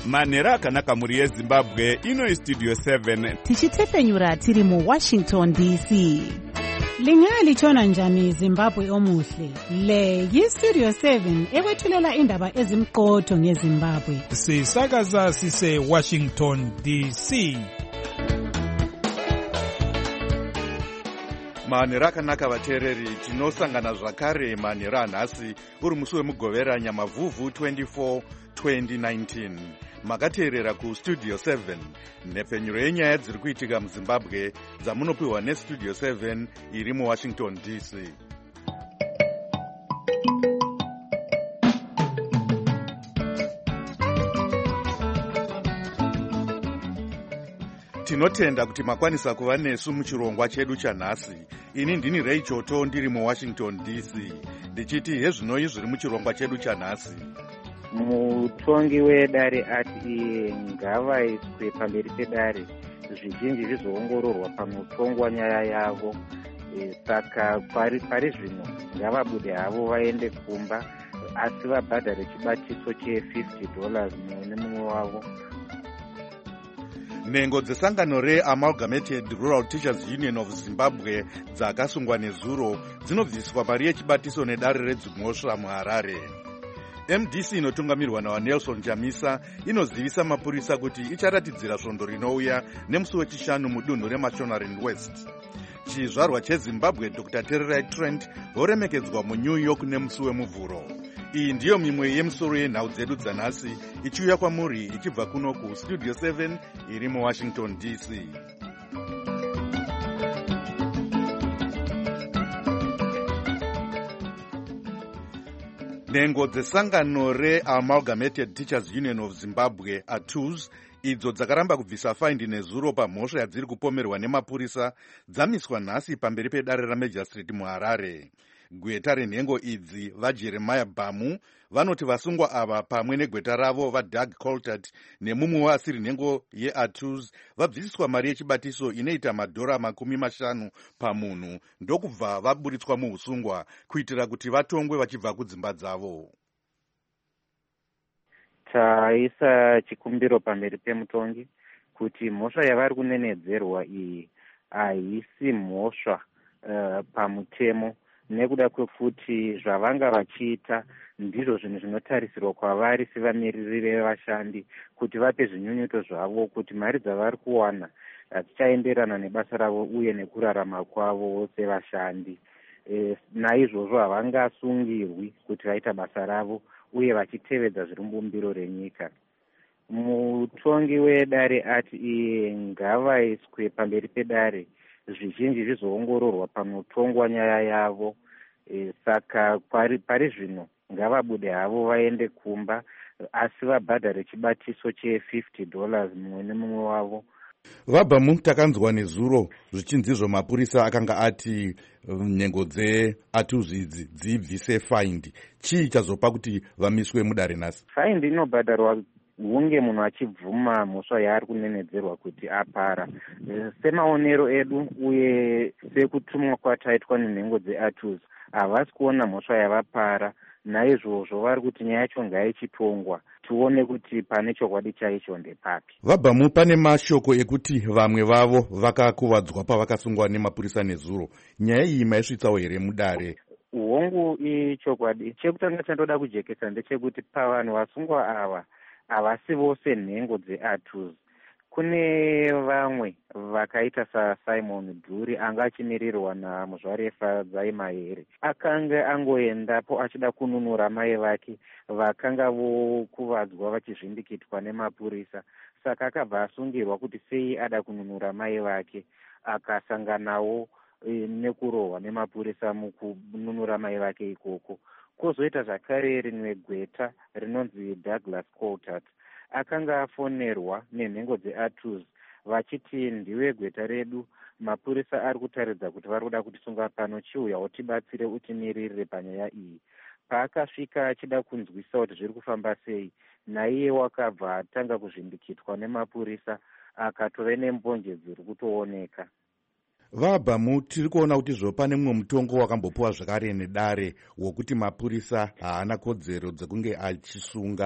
manhero akanaka muri yezimbabwe. Ino istudio 7 tichitefenyura tiri muWashington DC. Lingalitshona njani Zimbabwe omuhle? Le yiStudio 7 ekwethulela indaba ezimqotho ngeZimbabwe. Sisakaza sise Washington DC. manhero akanaka vateereri, tinosangana zvakare manhero anhasi uri musi wemugovera nyamavhuvhu 24 2019. Makateerera kustudio 7 nhepfenyuro yenyaya dziri kuitika muZimbabwe dzamunopiwa nestudio 7 iri muWashington DC. Tinotenda kuti makwanisa kuva nesu muchirongwa chedu chanhasi. Ini ndini Ray Choto ndiri muWashington DC, ndichiti hezvinoi zviri muchirongwa chedu chanhasi. Mutongi wedare ati ngavaiswe pamberi pedare zvizhinji zvizoongororwa pamutongwa nyaya yavo. Saka pari zvino ngavabude havo vaende kumba, asi vabhadhare chibatiso $50 mumwe nemumwe wavo. Nhengo dzesangano reAmalgamated Rural Teachers Union of Zimbabwe dzakasungwa nezuro dzinobviswa mari yechibatiso nedare redzimhosva muHarare. MDC inotungamirwa nawaNelson Chamisa inozivisa mapurisa kuti icharatidzira svondo rinouya nemusi wechishanu mudunhu reMashonaland West. Chizvarwa cheZimbabwe Dr. Tererai Trent voremekedzwa muNew York nemusi wemuvhuro. Iyi ndiyo mimwe yemisoro yenhau dzedu dzanhasi ichiuya kwamuri ichibva kuno kustudio 7 iri muWashington DC. Nhengo dzesangano reAmalgamated Teachers Union of Zimbabwe ATUZ idzo dzakaramba kubvisa faindi nezuro pamhosva yadziri kupomerwa nemapurisa dzamiswa nhasi pamberi pedare raMajistrate muHarare. Gweta renhengo idzi vaJeremiah Bamu vanoti vasungwa ava pamwe negweta ravo vaDoug Coltart nemumwe asiri nhengo yeATUZ vabvisiswa mari yechibatiso inoita $50 pamunhu ndokubva vaburitswa muusungwa kuitira kuti vatongwe vachibva kudzimba dzavo. Taisa chikumbiro pamberi pemutongi kuti mhosva yavari kunenedzerwa iyi haisi mhosva pamutemo, nekuda kwekuti zvavanga vachiita ndizvo zvinhu zvinotarisirwa kwavari sevamiriri vevashandi kuti vape zvinyunyuto zvavo kuti mari dzavari kuwana dzichaenderana nebasa ravo uye nekurarama kwavo sevashandi. Naizvozvo havangasungirwi kuti vaita basa ravo uye vachitevedza zvirimubumbiro renyika. Mutongi wedare ati ngavaiswe pamberi pedare zvizhinji zvizoongororwa pamutongwa nyaya yavo. Saka pari zvino ngavabude havo vaende kumba, asi vabhadhare chibatiso $50 mumwe nemumwe wavo. Vabamu takanzwa nezuro zvichinzizvo mapurisa akanga ati nhengo dzeATUZ idzi dzibvise faindi. Chii chazopa kuti vamiswe mudare nhasi? Faindi inobhadharwa hunge munhu achibvuma mhosva yaari kunenedzerwa kuti apara. Semaonero edu uye sekutumwa kwataitwa nenhengo dzeATUZ havasi kuona mhosva yavapara, naizvozvo vari kuti nyaya yacho ngaichitongwa tione kuti pane chokwadi chaicho ndepapi. Vabamu pane mashoko ekuti vamwe vavo vakakuvadzwa pavakasungwa nemapurisa nezuro. Nyaya iyi maisvitsawo here mudare? Hongu ichokwadi. Chekutanga chandoda kujekesa ndechekuti pavanhu vasungwa ava havasi vose nhengo dzeATUZ. Kune vamwe vakaita saSimon Dhuri anga achimirirwa namuzvarefa Dzaimahere. Akanga angoendapo achida kununura mai vake vakanga vokuvadzwa vachizvindikitwa nemapurisa. Saka akabva asungirwa kuti sei ada kununura mai vake, akasanganawo nekurohwa nemapurisa mukununura mai vake ikoko. Kozoita zvakare rimwe gweta rinonzi Douglas Coltart akanga afonerwa nenhengo dzeATUZ vachiti ndiwe gweta redu, mapurisa ari kutaridza kuti vari kuda kutisunga pano, chiuya utibatsire utimirire panyaya iyi. Paakasvika achida kunzwisa kuti zviri kufamba sei, naiye wakabva atanga kuzvindikitwa nemapurisa akatove nembonje dziri kutooneka. Vabamu tiri kuona kuti pane mumwe mutongo wakambopuwa zvakare nedare wokuti mapurisa haana kodzero dzekunge achisunga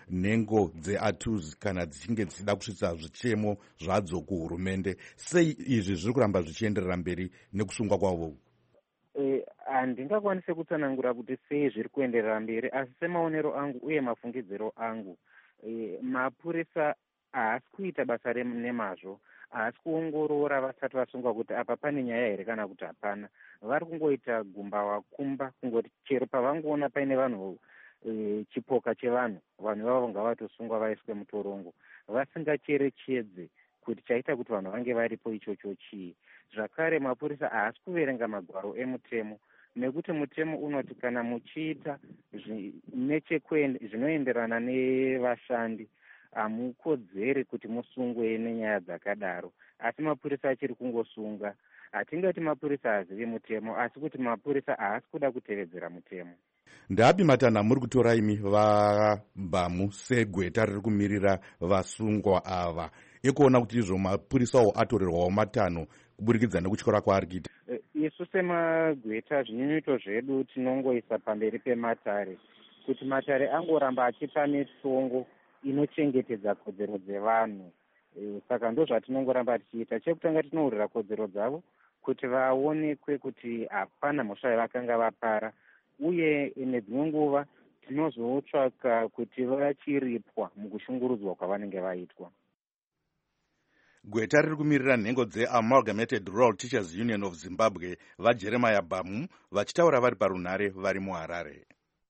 nhengo dzeATUZ kana dzichinge dzichida kusvitsa zvichemo zvadzo kuhurumende. Sei izvi zviri kuramba zvichienderera mberi nekusungwa kwavo? Handingakwanise kutsanangura kuti sei zviri kuenderera mberi, asi semaonero angu uye mafungidziro angu, mapurisa haasi kuita basa nemazvo, haasi kuongorora vasati vasungwa kuti apa pane nyaya here kana kuti hapana. Vari kungoita gumba wakumba, kungoti chero pavangoona paine vanhu chipoka chevanhu, vanhu vavo ngavatosungwa vaiswe mutorongo, vasingacherechedze kuti chaita kuti vanhu vange varipo ichocho chii. Zvakare mapurisa haasi kuverenga magwaro emutemo, nekuti mutemo unoti kana muchiita zvinoenderana nevashandi hamukodzeri kuti musungwe nenyaya dzakadaro. Asi mapurisa achiri kungosunga. Hatingati mapurisa hazivi mutemo, asi kuti mapurisa haasi kuda kutevedzera mutemo. Ndapi matanha muri kutora imi vaBhamu segweta riri kumirira vasungwa ava ekuona kuti izvo mapurisawo atorerwawo matanho kuburikidza nekutyora kwaari kuita? Isu semagweta zvinyunyuto zvedu tinongoisa pamberi pematare kuti matare angoramba achipa mitongo inochengetedza kodzero dzevanhu. Saka ndo zvatinongoramba tichiita. Chekutanga tinourira kodzero dzavo kuti vaonekwe kuti hapana mhosva yavakanga vapara, uye nedzimwe nguva tinozotsvaka kuti vachiripwa mukushungurudzwa kwavanenge vaitwa. Gweta riri kumirira nhengo dzeAmalgamated Rural Teachers Union of Zimbabwe vaJeremiah Bhamu vachitaura vari parunhare vari muHarare.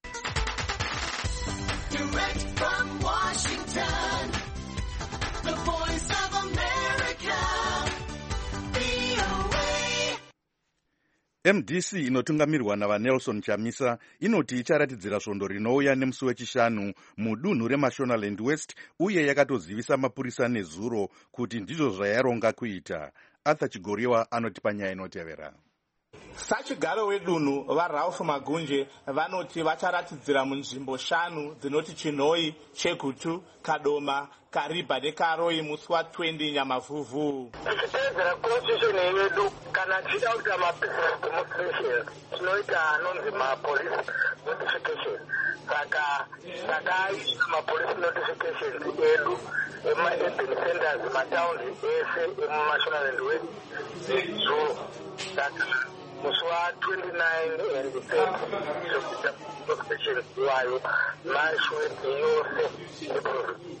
MDC inotungamirwa navaNelson Chamisa inoti icharatidzira svondo rinouya nemusi wechishanu mudunhu reMashonaland West, uye yakatozivisa mapurisa nezuro kuti ndizvo zvayaronga kuita. Arthur Chigoriwa anotipa nyaya inotevera. Sachigaro wedunhu vaRalph Magunje vanoti vacharatidzira munzvimbo 5 dzinoti Chinhoi, Chegutu, Kadoma, Kariba neKaroi musi wa20 Nyamavhuvhu. Tichitedzera constitution yedu kana tichida kuita mabusiness demonstration tinoita anonzi mapolice notification. Saka takaisa mapolice notification edu ema-urban centers mataundi ese emuMashonaland West zuro. Saka musi wa29 and 30 sokuita notification wayo mashwe yose neprovince.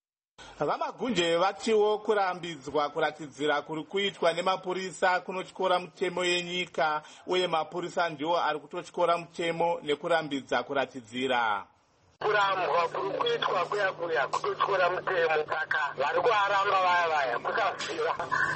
VaMagunje vatiwo kurambidzwa kuratidzira kuri kuitwa nemapurisa kunotyora mutemo yenyika, uye mapurisa ndiwo ari kutotyora mutemo nekurambidza kuratidzira. Kurambwa kuri kuitwa kuya kutotyora mutemo, saka vari kuaramba vaya kusafira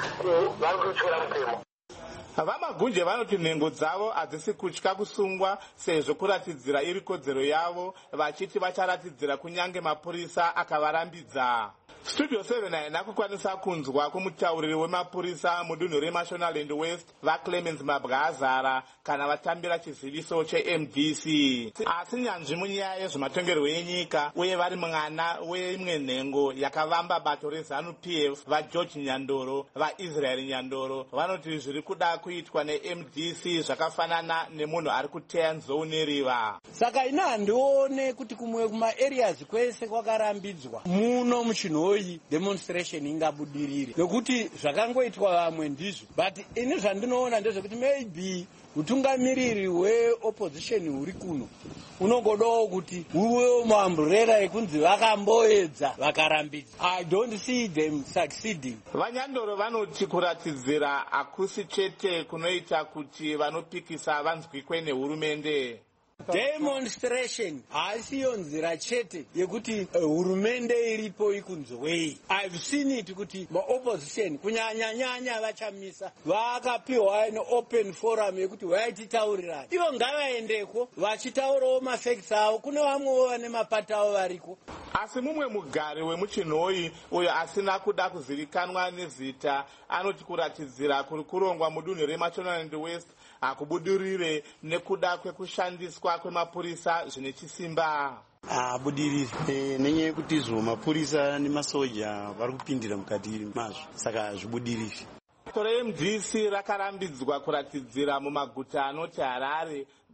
vari kutotyora mutemo. VaMagunje vanoti nhengo dzavo hadzisi kutya kusungwa sezvo kuratidzira iri kodzero yavo, vachiti vacharatidzira kunyange mapurisa akavarambidza. Studio 7 haina kukwanisa kunzwa kumutauriri wemapurisa mudunhu reMashonaland West vaClemens Mabwazara kana vatambira chiziviso cheMDC. Asi nyanzvi munyaya yezvematongerwo enyika uye vari mwana weimwe nhengo yakavamba bato reZANU-PF vaGeorge Nyandoro, vaIsrael Nyandoro, vanoti zviri kuda kuitwa neMDC zvakafanana nemunhu ari kuteya nzou neriva. Saka ina handione kuti kumwe kuma-areas kwese kwakarambidzwa muno muChinhoi demonstration ingabudirire, nekuti zvakangoitwa vamwe ndizvo. But ini zvandinoona ndezvekuti maybe utungamiriri hweopposition huri kuno unongodawo kuti uwe maamburera ekunzi vakamboedza vakarambidza. I don't see them succeeding. VaNyandoro vanoti kuratidzira hakusi chete kunoita kuti vanopikisa vanzwikwe nehurumende. Demonstration haisiyo nzira chete yekuti hurumende iripo ikunzwei. I've seen it kuti maopposition kunyanya vaChamisa vakapiwa open forum yekuti vaititaurirana. Ivo ngavaendeko vachitaurawo mafacts avo, kune vamwewo vane mapata avo variko. Asi mumwe mugari wemuChinhoi uyo asina kuda kuzivikanwa nezita anoti kuratidzira kuri kurongwa mudunhu reMashonaland West hakubudirire nekuda kwekushandiswa kwemapurisa zvine chisimba. Budiriri nenyaya yekuti izvo mapurisa nemasoja vari kupindira mukati mazvo, saka zvibudiriri. Bato reMDC rakarambidzwa kuratidzira mumaguta anoti Harare,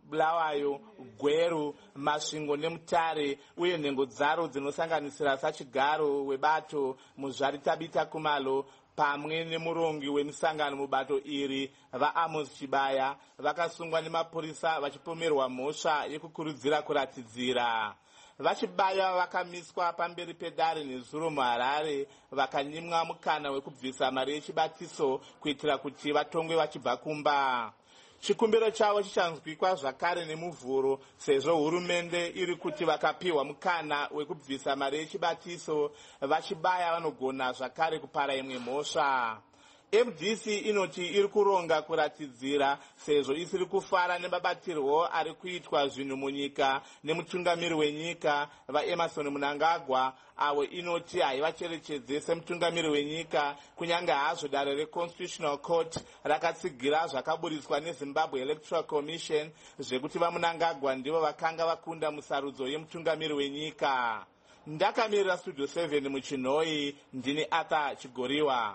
Bulawayo, Gweru, Masvingo neMutare uye nhengo dzaro dzinosanganisira Sachigaro, Webato, Muzvaritabita Kumalo pamwe nemurongi wemisangano mubato iri vaAmos Chibaya vakasungwa nemapurisa vachipomerwa mhosva yekukurudzira kuratidzira. Vachibaya vakamiswa pamberi pedare nezuro muHarare vakanyimwa mukana wekubvisa mari yechibatiso kuitira kuti vatongwe vachibva kumba. Chikumbiro chavo chichanzwikwa zvakare nemuvhuro sezvo hurumende iri kuti vakapiwa mukana wekubvisa mari yechibatiso vachibaya vanogona zvakare kupara imwe mhosva. MDC inoti iri kuronga kuratidzira sezvo isiri kufara nemabatirwo ari kuitwa zvinhu munyika nemutungamiri wenyika vaEmerson Mnangagwa avo inoti haivacherechedze semutungamiri wenyika kunyange hazvo dare reConstitutional Court rakatsigira zvakaburiswa neZimbabwe Electoral Commission zvekuti vaMnangagwa ndivo vakanga vakunda musarudzo yemutungamiri wenyika. Ndakamirira Studio 7 muChinhoi, ndini Arthur Chigoriwa.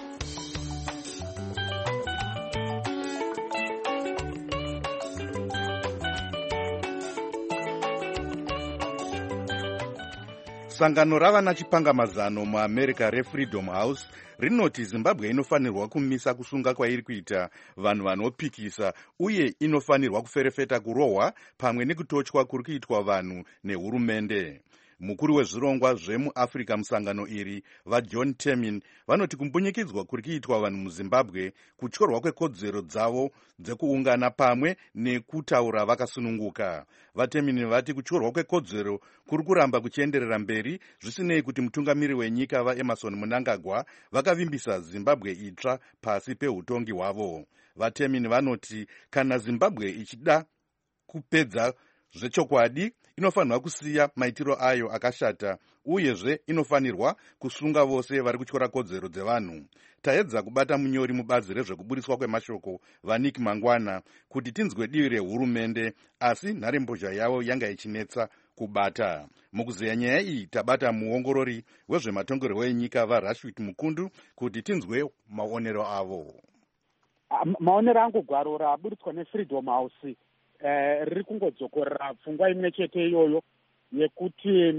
Sangano ravana chipangamazano muAmerica reFreedom House rinoti Zimbabwe inofanirwa kumisa kusunga kwairi kuita vanhu vanopikisa uye inofanirwa kuferefeta kurohwa pamwe nekutochwa kuri kuitwa vanhu nehurumende. Mukuru wezvirongwa zvemuAfrica musangano iri vaJohn Temin vanoti kumbunyikidzwa kuri kuitwa vanhu muZimbabwe kutyorwa kwekodzero dzavo dzekuungana pamwe nekutaura vakasununguka. VaTemin vati kutyorwa kwekodzero kuri kuramba kuchienderera mberi zvisinei kuti mutungamiri wenyika vaEmerson Mnangagwa vakavimbisa Zimbabwe itsva pasi peutongi hwavo. VaTemin vanoti kana Zimbabwe ichida kupedza zvechokwadi inofanirwa kusiya maitiro ayo akashata uyezve inofanirwa kusunga vose vari kutyora kodzero dzevanhu. Taedza kubata munyori mubazi rezvekuburiswa kwemashoko vaNick Mangwana kuti tinzwe divi rehurumende asi nharembozha yavo yanga ichinetsa kubata. Mukuzeya nyaya iyi tabata muongorori wezvematongerwo enyika vaRashid Mukundu kuti tinzwe maonero avo. Maonero angu gwaro raburitswa neFreedom House riri kungodzokorera pfungwa imwe chete iyoyo yekuti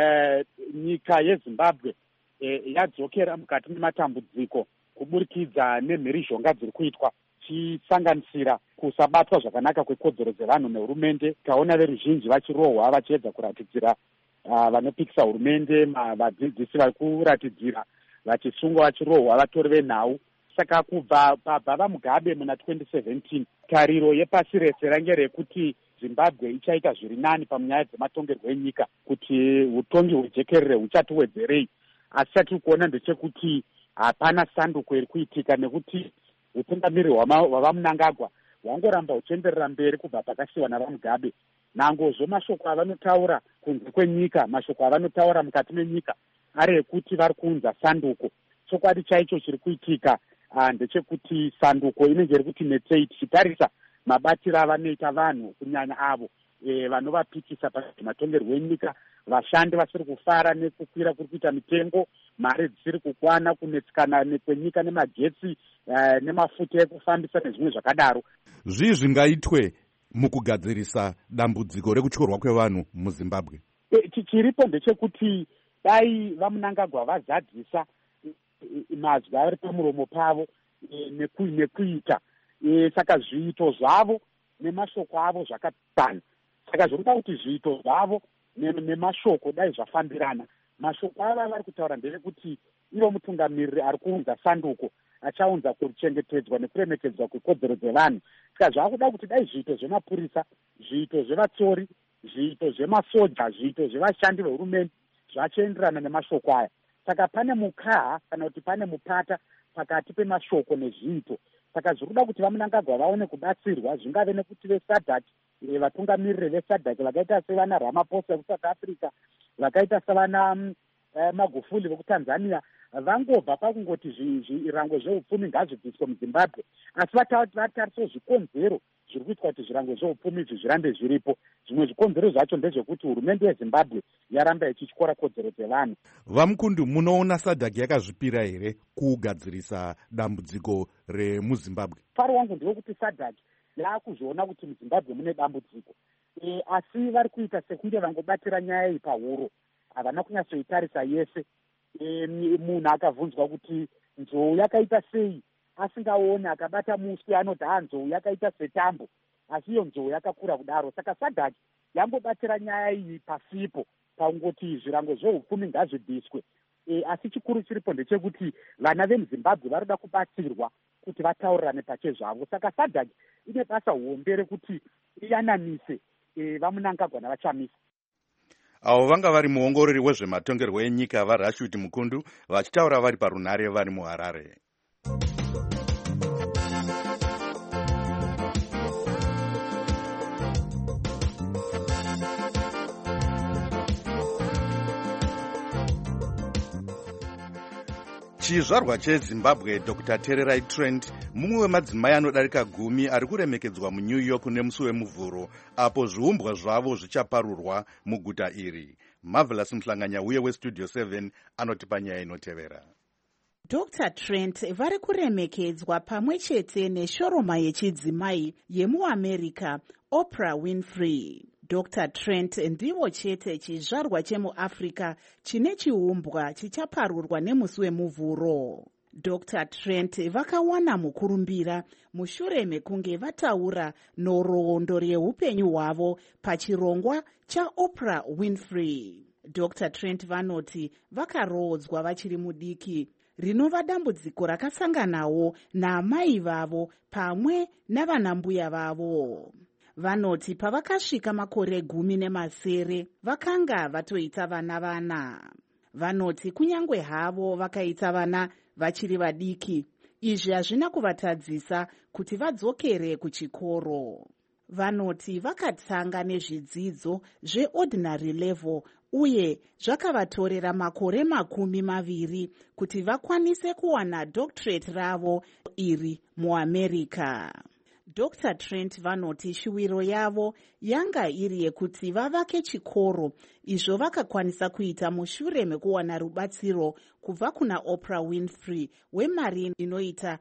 nyika yeZimbabwe yadzokera mukati mematambudziko kuburikidza nemhirizhonga dziri kuitwa chisanganisira kusabatwa zvakanaka kwekodzero dzevanhu nehurumende. Taona veruzhinji vachirohwa vachiedza kuratidzira vanopikisa hurumende, vadzidzisi vari kuratidzira vachisungwa vachirohwa vatori venhau. Saka kubva pabva Mugabe muna 2017 tariro yepasi rese range rekuti Zimbabwe ichaita zviri nani panyaya dzematongerwo enyika, kuti utongi hwejekerere huchatiwedzerei. Asi chatiri kuona ndechekuti hapana sanduko iri kuitika nekuti utungamiri hwavaMnangagwa hwangoramba huchienderera mberi kubva pakasiyiwa navaMugabe. Nangozvo mashoko avanotaura kunze kwenyika, mashoko avanotaura mukati menyika ari ekuti vari kuunza sanduko. Chokwadi chaicho chiri kuitika ndechekuti sanduko inenge iri kuti netsei tichitarisa mabatiro avanoita vanhu kunyanya avo vanovapikisa pamatongerwo enyika, vashandi vasiri kufara nekukwira kuri kuita mitengo, mari dzisiri kukwana, kunetsikana kwenyika nemagetsi nemafuta ekufambisa nezvimwe zvakadaro. Zvii zvingaitwe mukugadzirisa dambudziko rekutyorwa kwevanhu muZimbabwe? Chiripo ndechekuti dai vaMnangagwa vazadzisa mazwi ari pamuromo pavo nekuita saka zviito zvavo nemashoko avo zvakapana. Saka zvinoda kuti zviito zvavo nemashoko dai zvafambirana. Mashoko ava vari kutaura ndevekuti ivo mutungamiriri ari kuunza sanduko achaunza kuchengetedzwa nekuremekedzwa kwekodzero dzevanhu. Saka zvaakuda kuti dai zviito zvemapurisa, zviito zvevatsori, zviito zvemasoja, zviito zvevashandi vehurumende zvachienderana nemashoko aya. Saka pane mukaha kana kuti pane mupata pakati pemashoko nezviito. Saka zviri kuda kuti vaMnangagwa vaone kubatsirwa, zvingave nekuti veSADC, vatungamiriri veSADC vakaita sevana Ramaphosa vekuSouth Africa, vakaita sevana Magufuli vekuTanzania, vangobva pakungoti zvirango zveupfumi ngazvibviswe muZimbabwe, asi vatariswa zvikonzero zviri kuitwa kuti zvirango zveupfumi izvi zvirambe zviripo. Zvimwe zvikonzero zvacho ndezvekuti hurumende yeZimbabwe yaramba ichityora kodzero dzevanhu. VaMukundu, munoona SADC yakazvipira here kugadzirisa dambudziko remuZimbabwe? Faro wangu ndewekuti SADC yaakuzoona kuti muzimbabwe mune dambudziko. Asi vari kuita sekunge vangobatira nyaya iyi pahuro, havana kunyatsoitarisa yese. Munhu akabvunzwa kuti nzou yakaita sei asingaoni, akabata muswe anoti nzou yakaita setambo, asi iyo nzou yakakura kudaro. Saka SADC yambobatira nyaya iyi pasipo pakungoti zvirango zveupfumi ngazvibviswe. Asi chikuru chiripo ndechekuti vana vemuzimbabwe varoda kubatsirwa kuti vataurirane pachezvavo. Saka SADC ine basa hombe rekuti iyanamise vamunangagwa navachamisa. Avo vanga vari muongorori wezvematongerwo enyika vaRashid Mukundu vachitaura vari parunhare vari muHarare. Chizvarwa cheZimbabwe Dr. Tererai Trent mumwe wemadzimai anodarika 10 ari kuremekedzwa muNew York nemusi wemuvhuro apo zviumbwa zvavo zvichaparurwa muguta iri. Marvelous Mhlanganya uye weStudio 7 anotipa nyaya inotevera. Dr. Trent vari kuremekedzwa pamwe chete neshoroma yechidzimai yemuAmerica Oprah Winfrey. Dr. Trent ndivo chete chizvarwa chemuAfrica chine chiumbwa chichaparurwa nemusi wemuvhuro. Dr. Trent vakawana mukurumbira mushure mekunge vataura nhoroondo yeupenyu hwavo pachirongwa chaOprah Winfrey. Dr. Trent vanoti vakaroodzwa vachiri mudiki, rinova dambudziko rakasanganawo naamai vavo pamwe navanambuya vavo. Vanoti pavakasvika makore 10 vakanga vatoita vana. Vanoti kunyange havo vakaita vana vachiri vadiki, izvi hazvina kuvatadzisa kuti vadzokere kuchikoro. Vanoti vakatanga nezvidzidzo zveordinary level uye zvakavatorera makore 20 kuti vakwanise kuwana doctorate ravo iri muAmerica. Dr. Trent vanoti shuwiro yavo yanga iri yekuti vavake chikoro, izvo vakakwanisa kuita mushure mekuwana rubatsiro kubva kuna Oprah Winfrey wemari inoita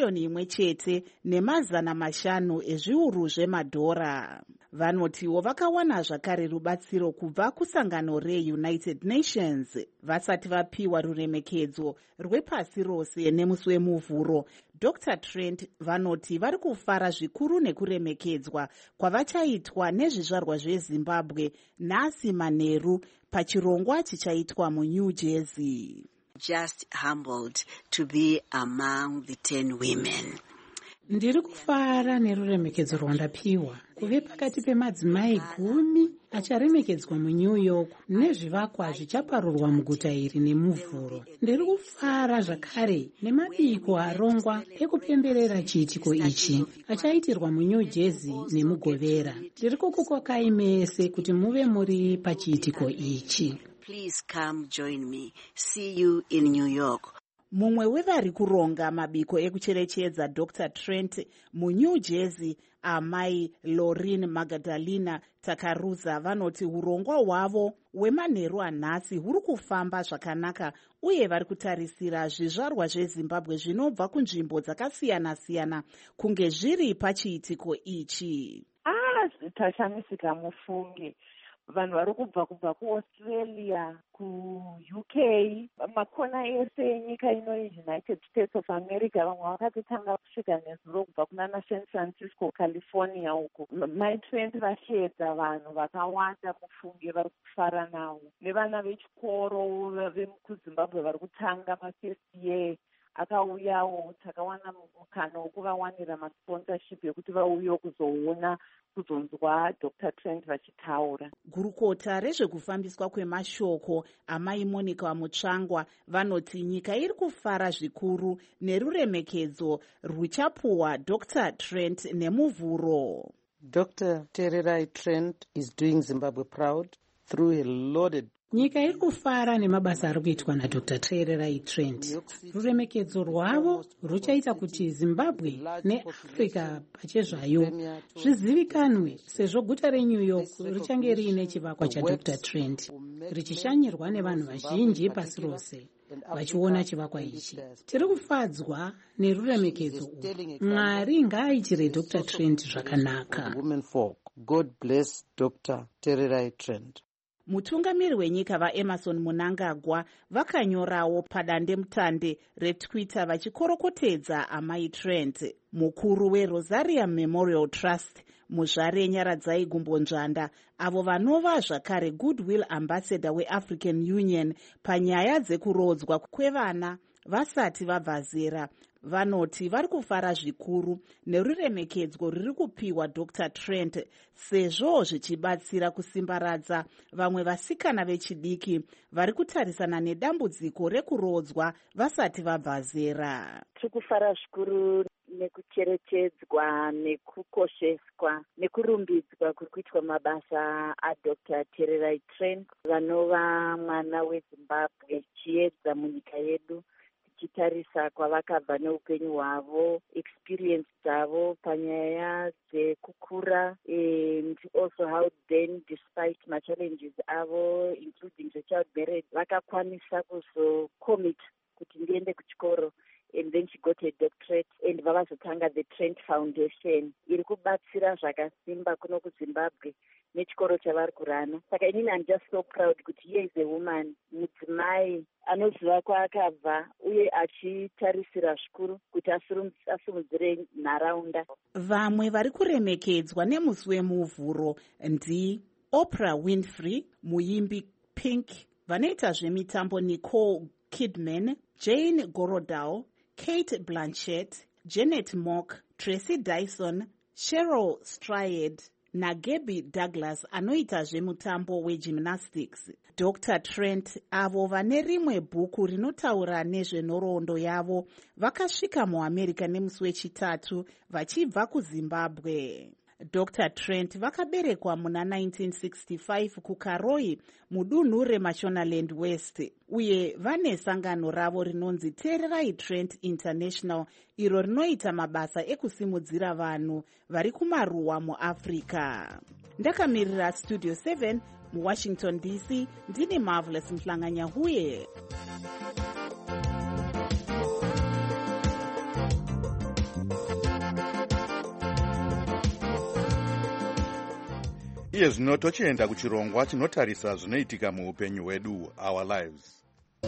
$1.5 million zvemadhora. Vanotiwo vakawana zvakare rubatsiro kubva kusangano reUnited Nations vasati vapiwa ruremekedzo rwepasi rose nemusi wemuvhuro. Dr. Trent vanoti vari kufara zvikuru nekuremekedzwa kwavachaitwa nezvizvarwa zveZimbabwe nhasi manheru pachirongwa chichaitwa muNew Jersey. Just humbled to be among the 10 women. Ndiri kufara neruremekedzo rwandapiwa kuve pakati pemadzimai 10 acharemekedzwa muNew York nezvivakwa zvichaparurwa muguta iri nemuvhuro. Ndiri kufara zvakare nemabiko arongwa ekupemberera chiitiko ichi achaitirwa muNew Jersey nemugovera. Ndiri kukukokai mese kuti muve muri pachiitiko ichi. Please come join me. See you in New York. Mumwe wevari kuronga mabiko ekucherechedza Dr. Trent muNew Jersey, amai Lauren Magdalena Takaruza vanoti urongwa hwavo hwemanheru anhasi huri kufamba zvakanaka uye vari kutarisira zvizvarwa zveZimbabwe zvinobva kunzvimbo dzakasiyana-siyana kunge zviri pachiitiko ichi. Tashamisika mufunge. Vanhu vari kubva kuAustralia, kuUK, makona ese enyika ino United States of America, vamwe vakatotanga kusvika nezuro kubva kunana San Francisco, California uko. Mai 20 vachiedza vanhu vakawanda mufunge vari kufara navo. Nevana vechikoro vekuZimbabwe vari kutanga mafirst year akauyawo, takawana mukana wokuvawanira masponsorship yekuti vauye kuzoona kuzonzwa Dr. Trent vachitaura. Gurukota rezvekufambiswa kwemashoko amai Monica Mutsvangwa vanoti nyika iri kufara zvikuru neruremekedzo ruchapuwa Dr. Trent nemuvhuro. Dr. Tererai Trent is doing Zimbabwe proud through a loaded Nyika iri kufara nemabasa ari kuitwa naDr. Tererai Trent. Ruremekedzo rwavo ruchaita kuti Zimbabwe neAfrica pachezvayo zvizivikanwe, sezvo guta reNew York richange riine chivakwa chaDr. Trent, richishanyirwa nevanhu vazhinji pasi rose vachiona chivakwa ichi. Tiri kufadzwa neruremekedzo urwu. Mwari ngaaitire Dr. Trent zvakanaka. God bless Dr. Tererai Trent. Mutungamiri wenyika vaEmerson Mnangagwa vakanyorawo padandemutande reTwitter vachikorokotedza amai Trent. Mukuru weRosarium Memorial Trust, muzvare Nyaradzai Gumbonzvanda, avo vanova zvakare Goodwill Ambassador weAfrican Union panyaya dzekurodzwa kwevana vasati vabva zera, vanoti vari kufara zvikuru neruremekedzwo ruri kupiwa Dr. Trent, sezvo zvichibatsira kusimbaradza vamwe vasikana vechidiki vari kutarisana nedambudziko rekurodzwa vasati vabva zera. Tiri kufara zvikuru nekucherechedzwa, nekukosheswa, nekurumbidzwa kuri kuitwa mabasa aDr. Tererai Trent, vanova mwana weZimbabwe, chiedza munyika yedu, tichitarisa kwavakabva neupenyu hwavo, experience dzavo panyaya dzekukura, and also how then despite machallenges avo including the child marriage, vakakwanisa kuzocommit kuti ndiende kuchikoro, and then she got a doctorate, and vavazotanga the Trent Foundation iri kubatsira zvakasimba kuno kuZimbabwe nechikoro chavari kurana. Saka inini I'm just so proud kuti here is a woman, mudzimai anoziva kwaakabva uye achitarisira zvikuru kuti asimudzire nharaunda. Vamwe vari kuremekedzwa nemusi wemuvhuro ndiOprah Winfrey, muimbi Pink, vanoita zvemitambo Nicole Kidman, Jane Gorodao, Kate Blanchett, Janet Mock, Tracy Dyson, Cheryl Strayed naGabby Douglas anoita zvemutambo wegymnastics. Dr. Trent, avo vane rimwe bhuku rinotaura nezvenhoroondo yavo, vakasvika muAmerica nemusi wechitatu vachibva kuZimbabwe. Dr. Trent vakaberekwa muna 1965 kuKaroi mudunhu reMashonaland West, uye vane sangano ravo rinonzi Tererai Trent International, iro rinoita mabasa ekusimudzira vanhu vari kumaruwa muAfrica. Ndakamirira Studio 7 muWashington DC, ndini Marvelous Mhlanganyahuye. Iye zvino tochienda kuchirongwa chinotarisa zvinoitika muupenyu hwedu, our lives.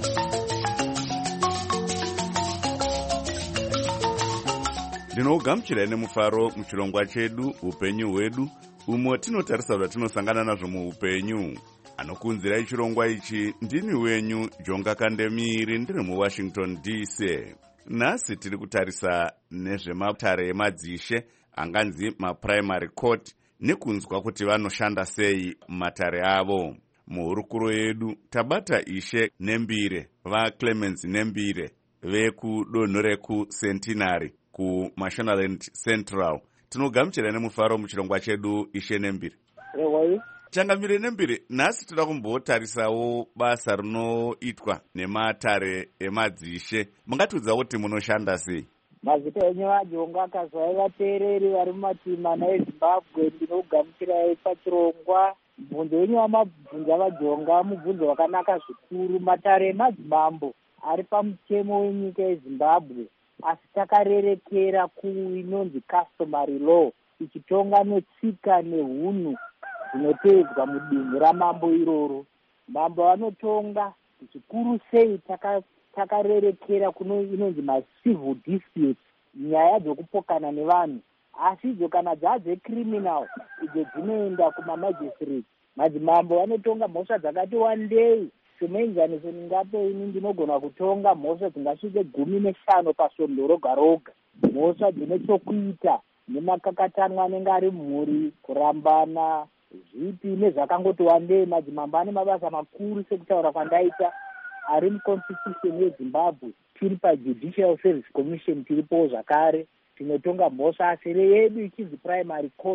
Ndinogamuchirai nemufaro muchirongwa chedu upenyu hwedu, umo tinotarisa zvatinosangana nazvo muupenyu. Anokunzirai chirongwa ichi ndini wenyu Jonga Kandemiri, ndiri muWashington DC. Nhasi tiri kutarisa nezvematare emadzishe anganzi maprimary court, nekunzwa kuti vanoshanda sei matare avo. Muhurukuro yedu tabata Ishe Nembire, vaClemens Nembire vekudonho rekuCentenary kuMashonaland Central. Tinogamuchira nemufaro muchirongwa chedu Ishe Nembire. Changamire Nembire, nhasi toda kumbotarisawo basa rinoitwa nematare emadzishe. Mungatiudza kuti munoshanda sei? Mazita enyu aJonga Kazvai vateereri vari mumatimana eZimbabwe, ndinogamuchirai pachirongwa. Mubvunzo wenyu wamabvunza vaJonga mubvunzo wakanaka zvikuru. Matare emadzimambo ari pamutemo wenyika yeZimbabwe, asi takarerekera kuinonzi customary law, ichitonga netsika nehunhu zvinotevedzwa mudunhu ramambo iroro. Mambo anotonga zvikuru sei takarerekera kuno inonzi macivil disputes, nyaya dzokupokana nevanhu, asi idzo kana dzadzecriminal idzo dzinoenda kumamagistrate. Madzimambo anotonga mhosva dzakati wandei. Semuenzaniso ndingape ini ndinogona kutonga mhosva dzingasvike 15 pasvondo roga roga, mhosva dzine chokuita nemakakatanwa anenge ari mhuri, kurambana, zvipi nezvakangoti wandei. Madzimambo ane mabasa makuru sekutaura kwandaita ari muconstitution yeZimbabwe. Tiri paJudicial Service Commission tiripo zvakare, tinotonga mhosva, asi yedu ichizi primary court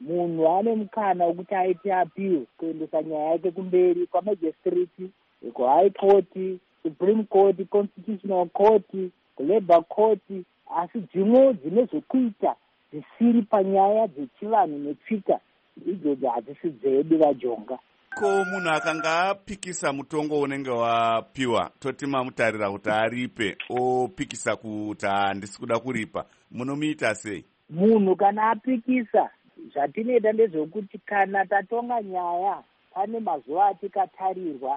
munhu ane mukana wekuti aite appeal kuendesa nyaya yake kumberi kwamajistrate, kuhigh court, supreme court, constitutional court, kulabour court, asi dzimwewo dzine zvekuita zvisiri panyaya dzechivanhu netsika idzodzo hadzisi dzedu vajonga. Ko munhu akanga apikisa mutongo unenge wapiwa, toti mamutarira kuti aripe, opikisa kuti handisi kuda kuripa, munomuita sei? Munhu kana apikisa, zvatinoita ndezvekuti kana tatonga nyaya pane mazuva atikatarirwa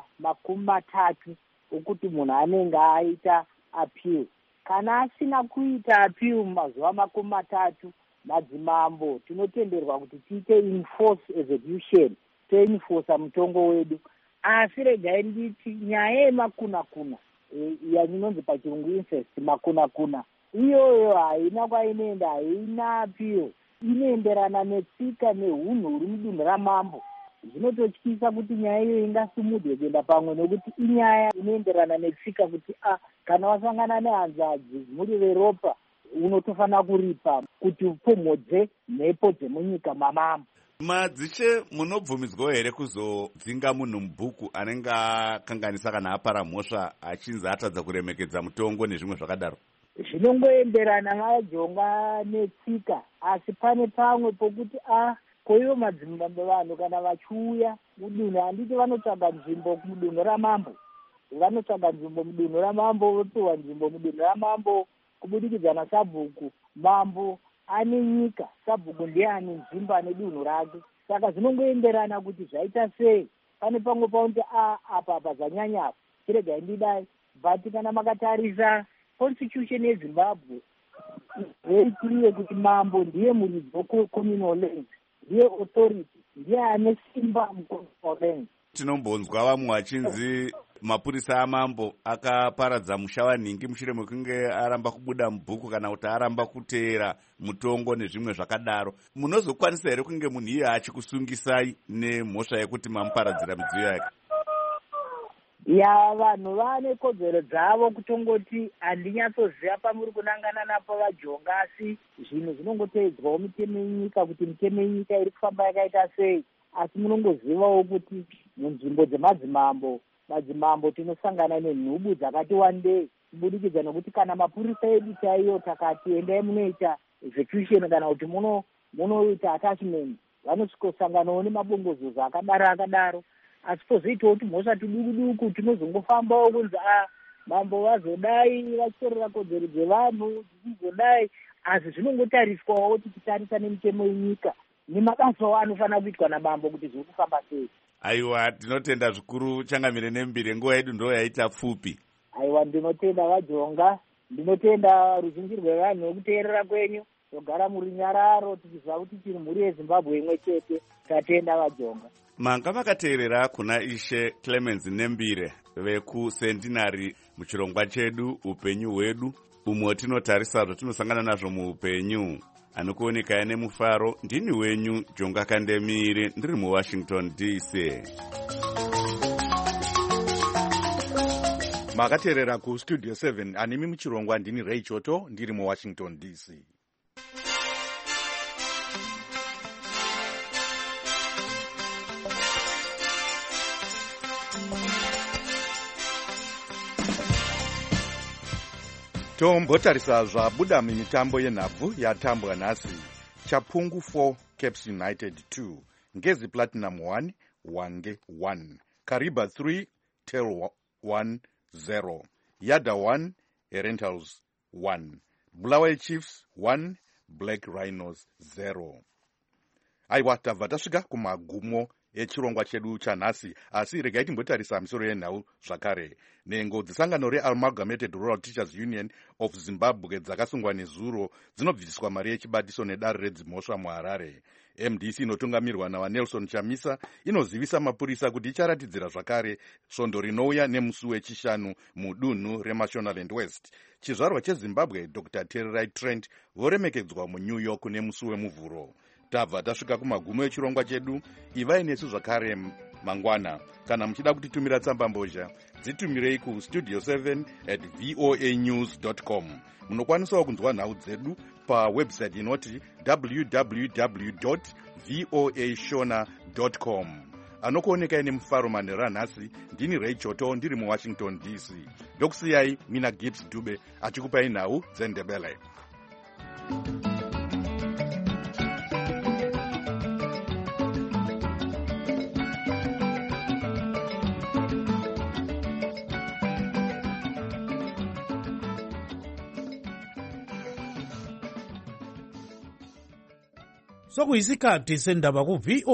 30 okuti munhu anenge aita appeal. Kana asina kuita appeal mumazuva 30, madzimambo tinotenderwa kuti tiite enforce execution, toenforsa mutongo wedu. Asi regai nditi nyaya yemakuna-kuna yaninonzi pachirungu incest, makuna-kuna iyoyo haina kwainoenda, haina appeal, inoenderana netsika neunhu huri mudunhu ramambo. Zvinototyisa kuti nyaya iyo ingasumudzwe kuenda pamwe, nekuti inyaya inoenderana netsika kuti kana wasangana nehanzvadzi muri veropa unotofanira kuripa kuti upomhodze mhepo dzemunyika mamambo. Madzishe, munobvumidzwawo here kuzodzinga munhu mubhuku anenge akanganisa kana apara mhosva achinzi atadza kuremekedza mutongo nezvimwe zvakadaro? Zvinongoenderana vajonga netsika, asi pane pamwe pokuti koivo madzimambo vanhu kana vachiuya mudunhu, handiti vanotsvaga nzvimbo mudunhu ramambo, vanotsvaga nzvimbo mudunhu ramambo, vopiwa nzvimbo mudunhu ramambo kubudikidza nasabhuku. Mambo ane nyika, sabhuku ndiye ane nzvimbo ane dunhu rake. Saka zvinongoenderana kuti zvaita sei. Pane pamwe pauti apa zvanyanya apa, chiregai ndidai, but kana makatarisa constitution yeZimbabwe very clear kuti mambo ndiye muridzi wecommunal land, ndiye authority, ndiye ane simba mucommunal land. Tinombonzwa vamwe vachinzi mapurisa amambo akaparadza musha waNhingi mushure mekunge aramba kubuda mubhuku kana kuti aramba kuteera mutongo nezvimwe zvakadaro. Munozokwanisa here kunge munhu iye achikusungisai nemhosva yekuti mamuparadzira midziyo yake? Vanhu vane kodzero dzavo kutongoti handinyatsoziva pamuri kunangana napo vajonga, asi zvinhu zvinongoteedzwawo mitemo yenyika kuti mitemo yenyika iri kufamba yakaita sei. Asi munongozivawo kuti munzvimbo dzemadzimambo, madzimambo tinosangana nenhubu dzakati wandei, kubudikidza nokuti kana mapurisa edu chaiyo takati endai munoita execution kana kuti munoita attachment, vanosvikosanganawo nemabongozozo akadaro. Asi pozoitawo kuti mhosva tiduku tinozongofambawo kunzi mambo vazodai vachitorera kodzero dzevanhu dzichizodai, asi zvinongotariswawo kuti titarisa nemitemo yenyika nemabasa anofanira kuitwa namambo kuti zviri kufamba sei. Aiwa, tinotenda zvikuru Changamire Nembire, nguva yedu ndo yaita pfupi. Aiwa, ndinotenda vajonga, ndinotenda ruzhinji rwevanhu wekuteerera kwenyu, togara muri nyararo tichiziva kuti tiri mhuri yeZimbabwe imwe chete. Tatenda vajonga. Manga makateerera kuna Ishe Clemens Nembire vekuSentinary muchirongwa chedu upenyu hwedu, umwe tinotarisa zvatinosangana nazvo muupenyu. Anokuoneka nemufaro, ndini wenyu Jonga Kandemire, ndiri muWashington DC. Makateerera kuStudio 7, animi muchirongwa ndini Ray Choto, ndiri muWashington DC. Tombotarisa zvabuda mumitambo yenhabvu yatambwa nhasi. Chapungu 4 Caps United 2, Ngezi Platinum 1 Wange 1, Kariba 3 Tel 1 0, Yada 1 Rentals 1, Bulawayo Chiefs 1 Black Rhinos 0. Aiwa, tabva tasvika kumagumo echirongwa chedu chanhasi, asi regai timbotarisa misoro yenhau zvakare. Nhengo dzesangano reAmalgamated Rural Teachers Union of Zimbabwe dzakasungwa nezuro dzinobviswa mari yechibatiso nedare redzimhosva muHarare. MDC inotungamirwa naVanelson Chamisa inozivisa mapurisa kuti icharatidzira zvakare svondo rinouya nemusi wechishanu mudunhu reMashonaland West. Chizvarwa cheZimbabwe Dr. Tererai Trent voremekedzwa muNew York nemusi wemuvhuro. tabva tasvika kumagumo echirongwa chedu. Ivai nesu zvakare mangwana. Kana muchida kutitumira tsambambozha, dzitumirei ku studio7@voanews.com. Munokwanisawo kunzwa nhau dzedu pawebsite inoti www.voashona.com. Anokuonekai nemufaro manhero anhasi, ndini Ray Choto ndiri muWashington DC. Ndokusiyai mina Gibbs Dube achikupai nhau dzeNdebele. Sokuyisikhathi sendaba ku